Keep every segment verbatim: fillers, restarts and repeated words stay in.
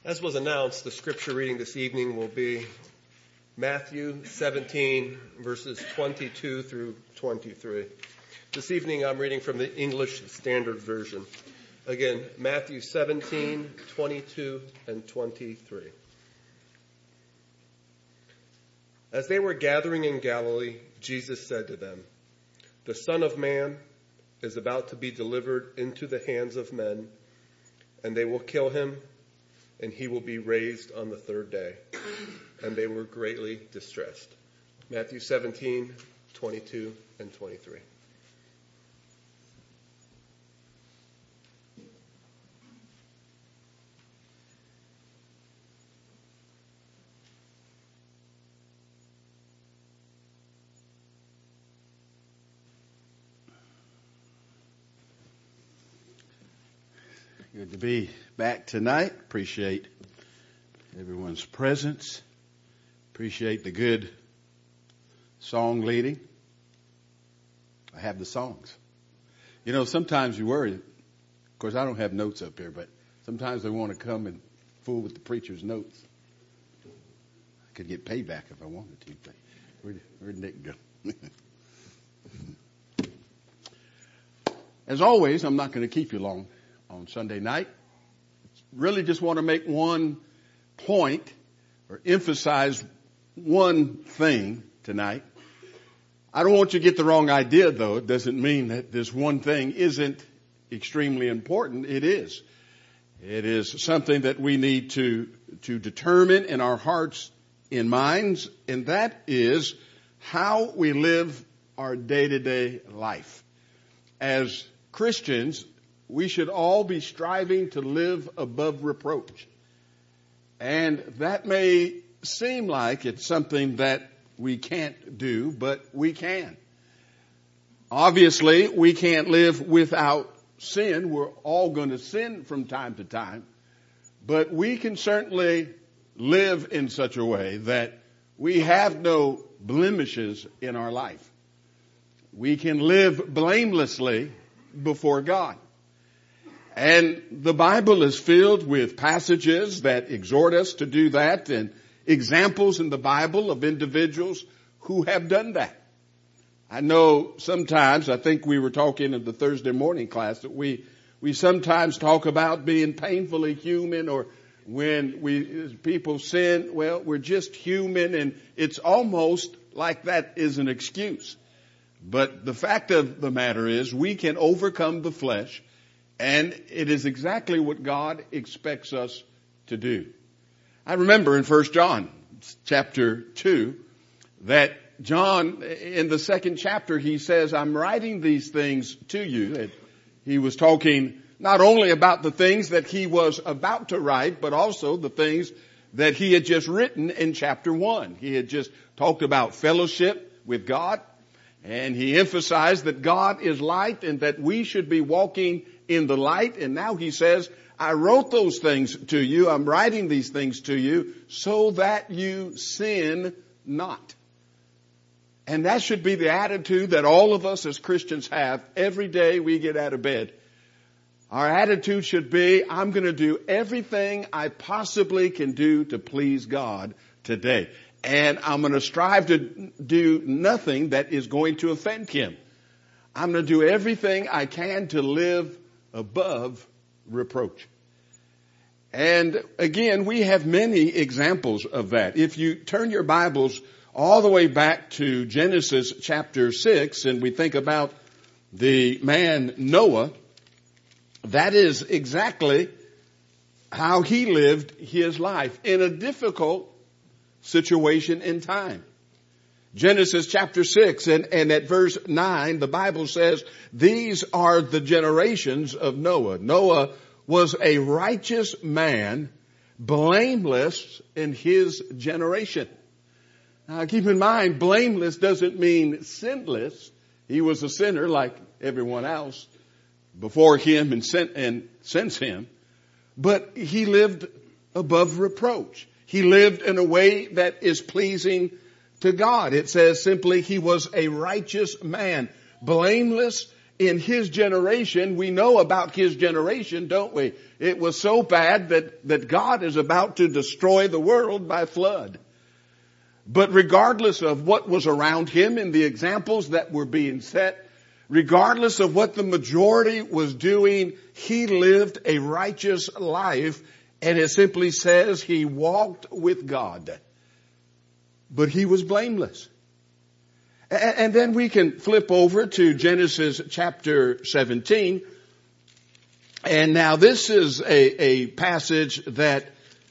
As was announced, the scripture reading this evening will be Matthew seventeen, verses twenty-two through twenty-three. This evening I'm reading from the English Standard Version. Again, Matthew seventeen, twenty-two and twenty-three. As they were gathering in Galilee, Jesus said to them, "The Son of Man is about to be delivered into the hands of men, and they will kill him, and he will be raised on the third day." And they were greatly distressed. Matthew seventeen, twenty-two and twenty-three. Good to be back tonight. Appreciate everyone's presence. Appreciate the good song leading. I have the songs. You know, sometimes you worry. Of course, I don't have notes up here, but sometimes they want to come and fool with the preacher's notes. I could get payback if I wanted to. But where'd, where'd Nick go? As always, I'm not going to keep you long on Sunday night. Really just want to make one point or emphasize one thing tonight. I don't want you to get the wrong idea, though. It doesn't mean that this one thing isn't extremely important. It is. It is something that we need to, to determine in our hearts and minds, and that is how we live our day-to-day life. As Christians, we should all be striving to live above reproach. And that may seem like it's something that we can't do, but we can. Obviously, we can't live without sin. We're all going to sin from time to time. But we can certainly live in such a way that we have no blemishes in our life. We can live blamelessly before God. And the Bible is filled with passages that exhort us to do that, and examples in the Bible of individuals who have done that. I know sometimes, I think we were talking in the Thursday morning class, that we, we sometimes talk about being painfully human, or when we, people sin, well, we're just human, and it's almost like that is an excuse. But the fact of the matter is, we can overcome the flesh. And it is exactly what God expects us to do. I remember in First John chapter two that John, in the second chapter, he says, "I'm writing these things to you." And he was talking not only about the things that he was about to write, but also the things that he had just written in chapter one. He had just talked about fellowship with God. And he emphasized that God is light and that we should be walking in the light. And now he says, "I wrote those things to you. I'm writing these things to you so that you sin not." And that should be the attitude that all of us as Christians have every day we get out of bed. Our attitude should be, I'm going to do everything I possibly can do to please God today. And I'm going to strive to do nothing that is going to offend him. I'm going to do everything I can to live above reproach. And again, we have many examples of that. If you turn your Bibles all the way back to Genesis chapter six, and we think about the man Noah, that is exactly how he lived his life in a difficult situation in time. Genesis chapter six and, and at verse nine, the Bible says, "These are the generations of Noah." Noah was a righteous man, blameless in his generation. Now keep in mind, blameless doesn't mean sinless. He was a sinner like everyone else before him and, sin, and since him. But he lived above reproach. He lived in a way that is pleasing to God. It says simply he was a righteous man, blameless in his generation, we know about his generation, don't we? It was so bad that, that God is about to destroy the world by flood. But regardless of what was around him and the examples that were being set, regardless of what the majority was doing, he lived a righteous life. And it simply says he walked with God. But he was blameless. And then we can flip over to Genesis chapter seventeen. And now this is a, a passage that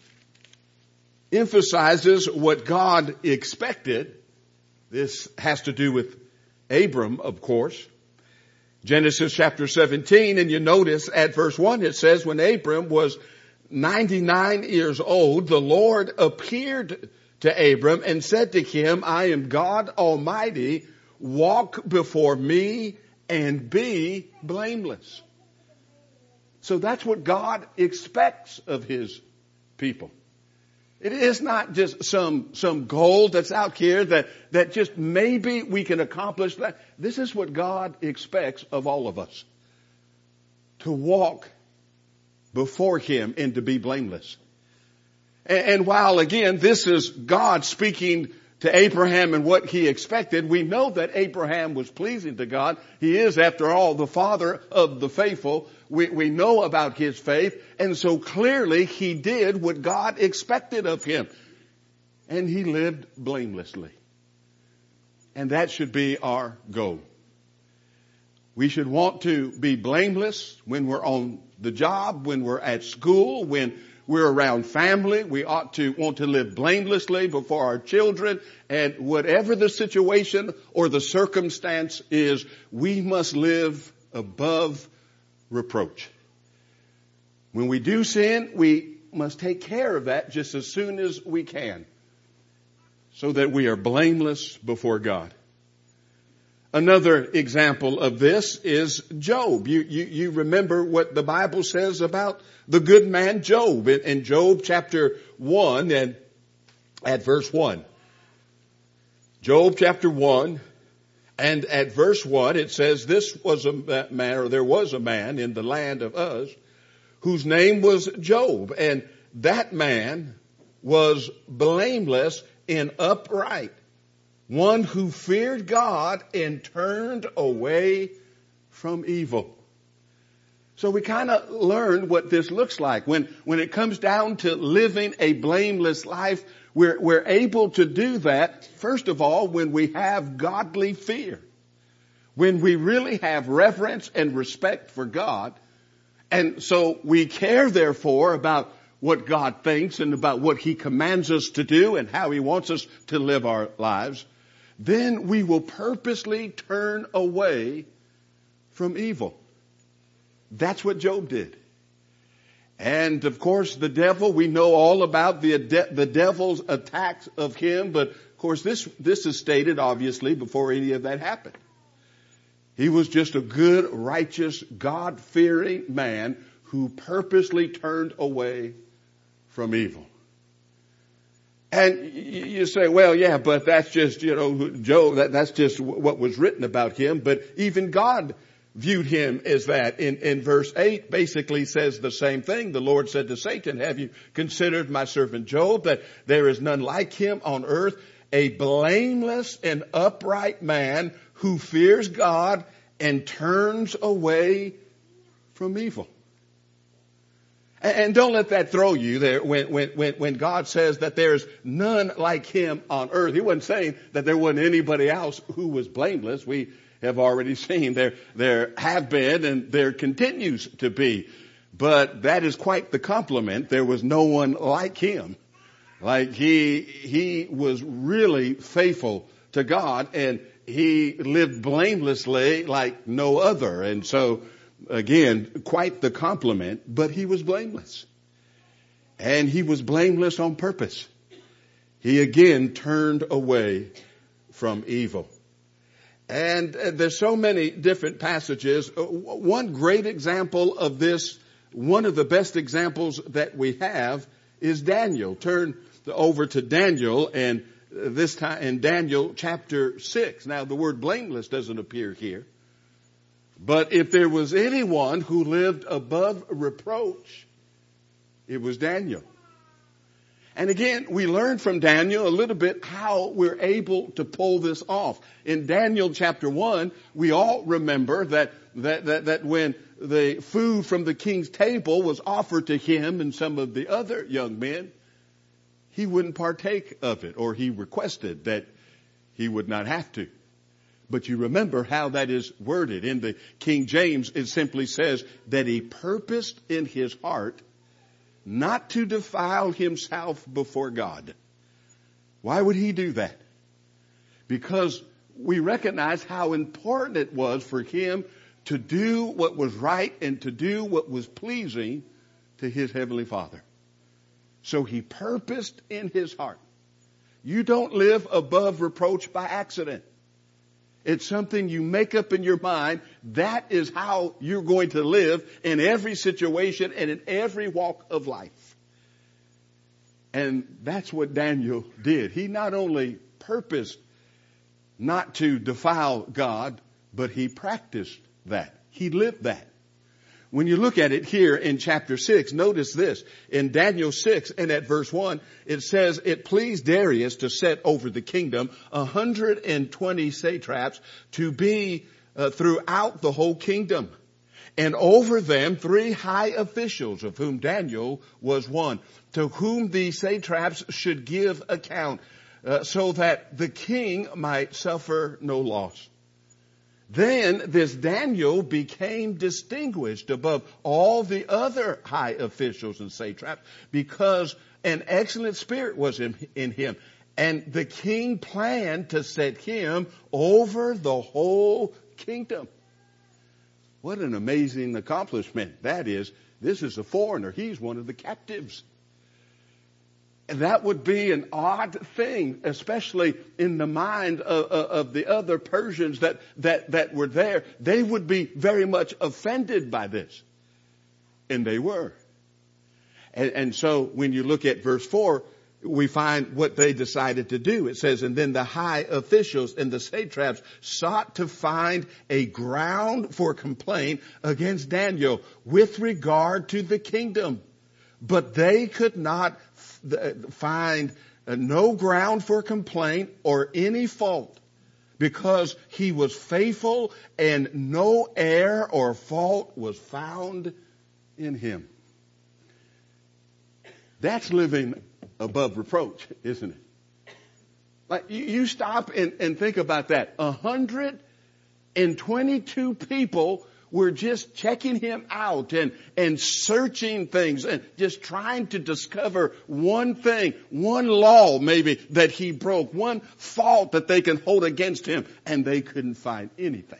emphasizes what God expected. This has to do with Abram, of course. Genesis chapter seventeen, and you notice at verse one it says, when Abram was ninety-nine years old, the Lord appeared to Abram and said to him, I am God Almighty, walk before me and be blameless. So that's what God expects of his people. It is not just some, some goal that's out here that, that just maybe we can accomplish that. This is what God expects of all of us. To walk before him and to be blameless. And, and while again, this is God speaking to Abraham and what he expected, we know that Abraham was pleasing to God. He is, after all, the father of the faithful. We, we know about his faith. And so clearly he did what God expected of him. And he lived blamelessly. And that should be our goal. We should want to be blameless when we're on the job, when we're at school, when we're around family. We ought to want to live blamelessly before our children. And whatever the situation or the circumstance is, we must live above reproach. When we do sin, we must take care of that just as soon as we can, so that we are blameless before God. Another example of this is Job. You, you, you remember what the Bible says about the good man Job in, in Job chapter one and at verse one. Job chapter one and at verse one it says, this was a man, or there was a man in the land of Uz whose name was Job, and that man was blameless and upright, one who feared God and turned away from evil. So we kind of learned what this looks like. When, when it comes down to living a blameless life, we're, we're able to do that, first of all, when we have godly fear. When we really have reverence and respect for God. And so we care, therefore, about what God thinks and about what he commands us to do and how he wants us to live our lives. Then we will purposely turn away from evil. That's what Job did. And of course the devil, we know all about the, the devil's attacks of him, but of course this, this is stated obviously before any of that happened. He was just a good, righteous, God-fearing man who purposely turned away from evil. And you say, well, yeah, but that's just, you know, Job, that, that's just what was written about him. But even God viewed him as that. In, in verse eight basically says the same thing. The Lord said to Satan, have you considered my servant Job, that there is none like him on earth, a blameless and upright man who fears God and turns away from evil. And don't let that throw you there when, when, when, when God says that there's none like him on earth. He wasn't saying that there wasn't anybody else who was blameless. We have already seen there, there have been and there continues to be. But that is quite the compliment. There was no one like him. Like he, he was really faithful to God, and he lived blamelessly like no other. And so, again, quite the compliment, but he was blameless. And he was blameless on purpose. He again turned away from evil. And uh, there's so many different passages. Uh, one great example of this, one of the best examples that we have, is Daniel. Turn over to Daniel, and this time in Daniel chapter six. Now the word blameless doesn't appear here. But if there was anyone who lived above reproach, it was Daniel. And again, we learn from Daniel a little bit how we're able to pull this off. In Daniel chapter one, we all remember that, that, that, that when the food from the king's table was offered to him and some of the other young men, he wouldn't partake of it, or he requested that he would not have to. But you remember how that is worded. In the King James, it simply says that he purposed in his heart not to defile himself before God. Why would he do that? Because we recognize how important it was for him to do what was right and to do what was pleasing to his heavenly Father. So he purposed in his heart. You don't live above reproach by accident. It's something you make up in your mind. That is how you're going to live in every situation and in every walk of life. And that's what Daniel did. He not only purposed not to defile God, but he practiced that. He lived that. When you look at it here in chapter six, notice this. In Daniel six and at verse one, it says, it pleased Darius to set over the kingdom one hundred twenty satraps to be uh, throughout the whole kingdom. And over them three high officials, of whom Daniel was one, to whom the satraps should give account, uh, so that the king might suffer no loss. Then this Daniel became distinguished above all the other high officials and satraps because an excellent spirit was in, in him. And the king planned to set him over the whole kingdom. What an amazing accomplishment that is. This is a foreigner. He's one of the captives. And that would be an odd thing, especially in the mind of, of, of the other Persians that, that, that were there. They would be very much offended by this. And they were. And, and so when you look at verse four, we find what they decided to do. It says, and then the high officials and the satraps sought to find a ground for complaint against Daniel with regard to the kingdom. But they could not find no ground for complaint or any fault, because he was faithful and no error or fault was found in him. That's living above reproach, isn't it? Like, you stop and, and think about that. one hundred twenty-two people were just checking him out and, and searching things and just trying to discover one thing, one law maybe that he broke, one fault that they can hold against him, and they couldn't find anything.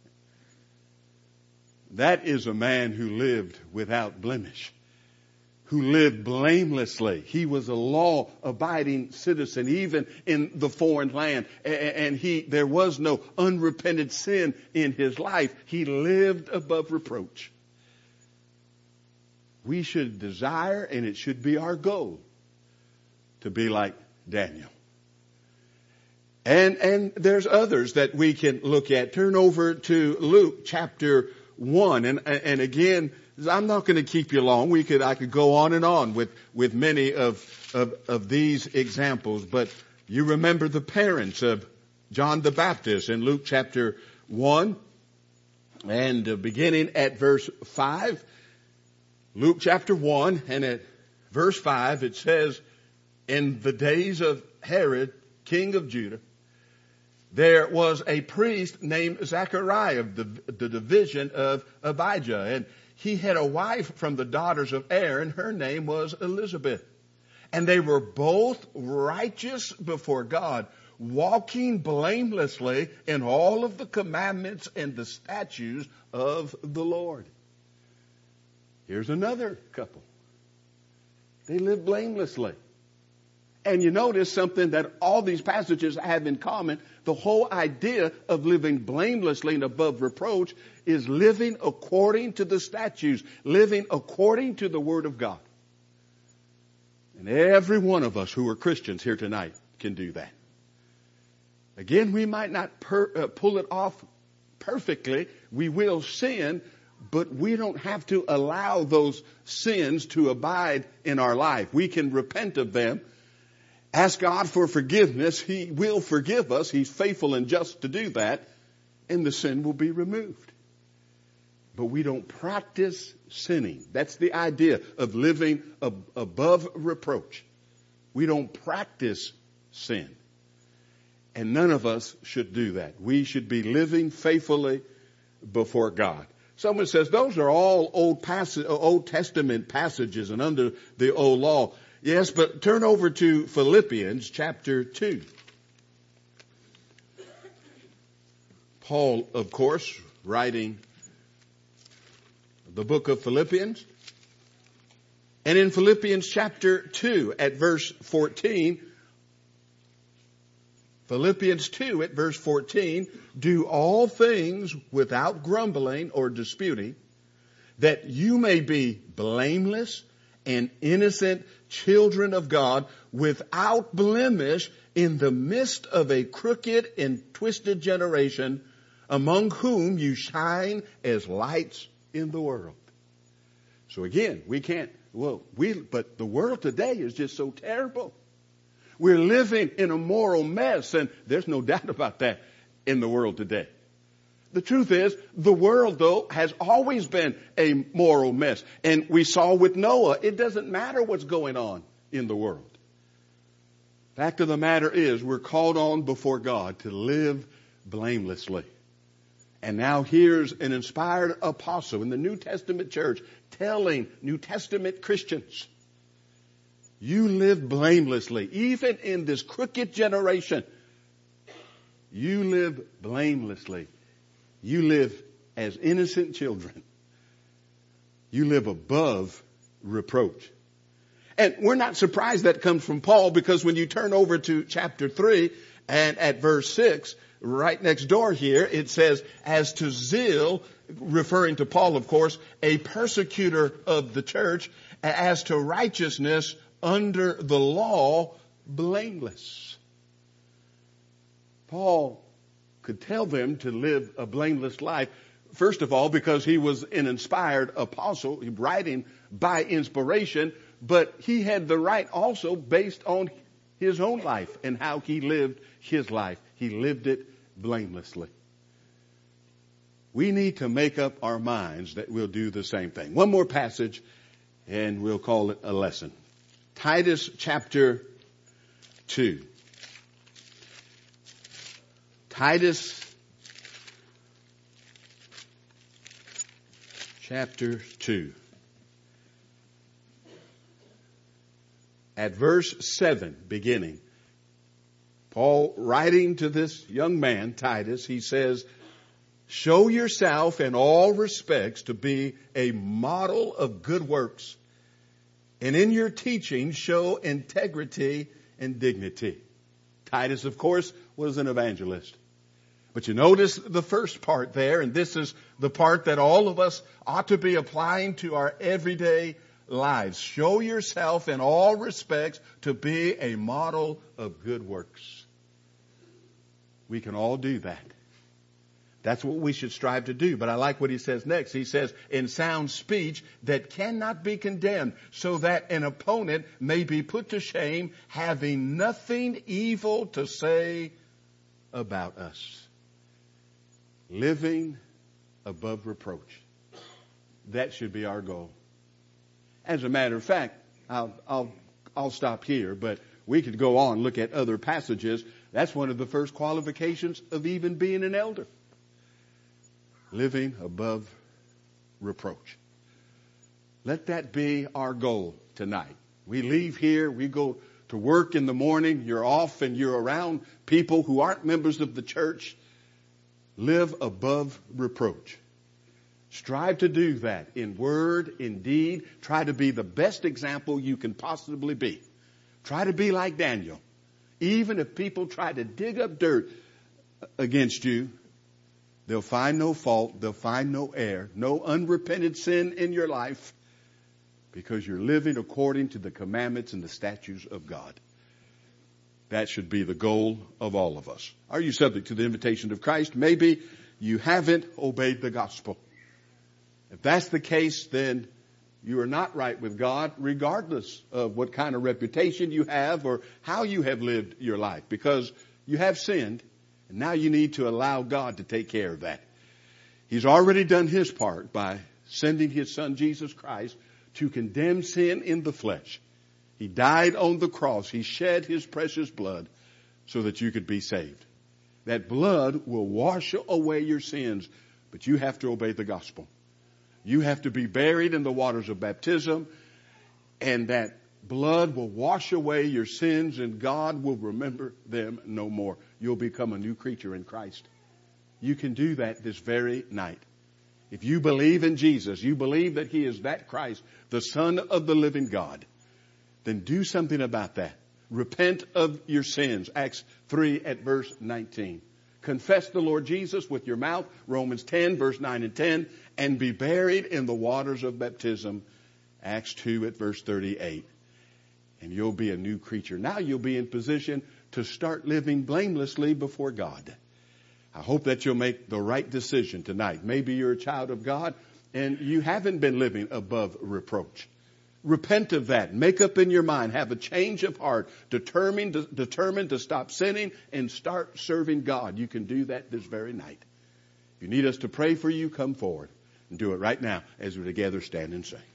That is a man who lived without blemish, who lived blamelessly. He was a law-abiding citizen, even in the foreign land. And he, there was no unrepented sin in his life. He lived above reproach. We should desire, and it should be our goal, to be like Daniel. And, and there's others that we can look at. Turn over to Luke chapter one. And, and again, I'm not going to keep you long. We could, I could go on and on with, with many of, of, of these examples, but you remember the parents of John the Baptist in Luke chapter one, and uh, beginning at verse five, Luke chapter one, and at verse five, it says, in the days of Herod, king of Judah, there was a priest named Zechariah of the, the division of Abijah, and he had a wife from the daughters of Aaron. Her name was Elizabeth. And they were both righteous before God, walking blamelessly in all of the commandments and the statutes of the Lord. Here's another couple. They lived blamelessly. And you notice something that all these passages have in common. The whole idea of living blamelessly and above reproach is living according to the statutes, living according to the Word of God. And every one of us who are Christians here tonight can do that. Again, we might not per, uh, pull it off perfectly. We will sin, but we don't have to allow those sins to abide in our life. We can repent of them, ask God for forgiveness. He will forgive us. He's faithful and just to do that, and the sin will be removed. But we don't practice sinning. That's the idea of living ab- above reproach. We don't practice sin. And none of us should do that. We should be living faithfully before God. Someone says, those are all Old, passage, Old Testament passages and under the old law. Yes, but turn over to Philippians chapter two. Paul, of course, writing the book of Philippians. And in Philippians chapter two at verse fourteen, Philippians two at verse fourteen, do all things without grumbling or disputing, that you may be blameless and innocent children of God, without blemish in the midst of a crooked and twisted generation, among whom you shine as lights in the world. So again, we can't, well, we, but the world today is just so terrible. We're living in a moral mess, and there's no doubt about that in the world today. The truth is, the world, though, has always been a moral mess. And we saw with Noah, it doesn't matter what's going on in the world. Fact of the matter is, we're called on before God to live blamelessly. And now here's an inspired apostle in the New Testament church telling New Testament Christians, you live blamelessly. Even in this crooked generation, you live blamelessly. You live as innocent children. You live above reproach. And we're not surprised that comes from Paul, because when you turn over to chapter three and at verse six, right next door here, it says, as to zeal, referring to Paul, of course, a persecutor of the church, as to righteousness under the law, blameless. Paul could tell them to live a blameless life, first of all, because he was an inspired apostle, writing by inspiration, but he had the right also based on his own life and how he lived his life. He lived it blamelessly. We need to make up our minds that we'll do the same thing. One more passage and we'll call it a lesson. Titus chapter two. Titus chapter two. At verse seven, beginning, Paul, writing to this young man, Titus, he says, show yourself in all respects to be a model of good works, and in your teaching show integrity and dignity. Titus, of course, was an evangelist. But you notice the first part there, and this is the part that all of us ought to be applying to our everyday lives. Show yourself in all respects to be a model of good works. We can all do that. That's what we should strive to do. But I like what he says next. He says, in sound speech that cannot be condemned, so that an opponent may be put to shame, having nothing evil to say about us. Living above reproach. That should be our goal. As a matter of fact, I'll, I'll, I'll stop here, but we could go on, look at other passages. That's one of the first qualifications of even being an elder. Living above reproach. Let that be our goal tonight. We leave here, we go to work in the morning, you're off and you're around people who aren't members of the church. Live above reproach. Strive to do that in word, in deed. Try to be the best example you can possibly be. Try to be like Daniel. Even if people try to dig up dirt against you, they'll find no fault, they'll find no error, no unrepented sin in your life, because you're living according to the commandments and the statutes of God. That should be the goal of all of us. Are you subject to the invitation of Christ? Maybe you haven't obeyed the gospel. If that's the case, then you are not right with God, regardless of what kind of reputation you have or how you have lived your life, because you have sinned, and now you need to allow God to take care of that. He's already done his part by sending his son Jesus Christ to condemn sin in the flesh. He died on the cross. He shed his precious blood so that you could be saved. That blood will wash away your sins, but you have to obey the gospel. You have to be buried in the waters of baptism, and that blood will wash away your sins, and God will remember them no more. You'll become a new creature in Christ. You can do that this very night. If you believe in Jesus, you believe that he is that Christ, the Son of the living God, then do something about that. Repent of your sins. Acts three at verse nineteen. Confess the Lord Jesus with your mouth. Romans ten verse nine and ten. And be buried in the waters of baptism. Acts two at verse thirty-eight. And you'll be a new creature. Now you'll be in position to start living blamelessly before God. I hope that you'll make the right decision tonight. Maybe you're a child of God and you haven't been living above reproach. Repent of that. Make up in your mind. Have a change of heart. Determined to, determined to stop sinning and start serving God. You can do that this very night. If you need us to pray for you, come forward and do it right now as we together stand and sing.